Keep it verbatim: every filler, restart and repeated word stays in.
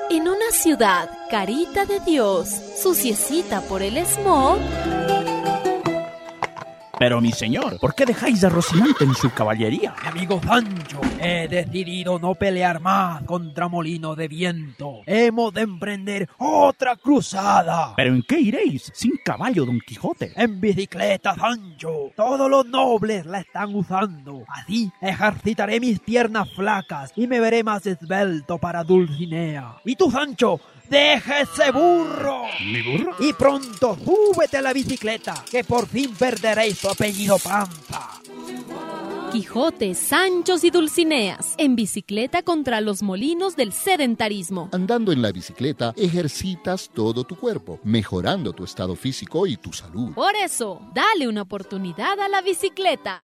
En una ciudad, carita de Dios, suciecita por el smog. Pero mi señor, ¿por qué dejáis a Rocinante en su caballería? Mi amigo Sancho, he decidido no pelear más contra Molino de Viento. Hemos de emprender otra cruzada. ¿Pero en qué iréis sin caballo, Don Quijote? En bicicleta, Sancho. Todos los nobles la están usando. Así ejercitaré mis piernas flacas y me veré más esbelto para Dulcinea. ¿Y tú, Sancho? ¡Deja ese burro! ¿Mi burro? Y pronto súbete a la bicicleta, que por fin perderéis tu apellido Panza. Quijote, Sanchos y Dulcineas, en bicicleta contra los molinos del sedentarismo. Andando en la bicicleta, ejercitas todo tu cuerpo, mejorando tu estado físico y tu salud. Por eso, dale una oportunidad a la bicicleta.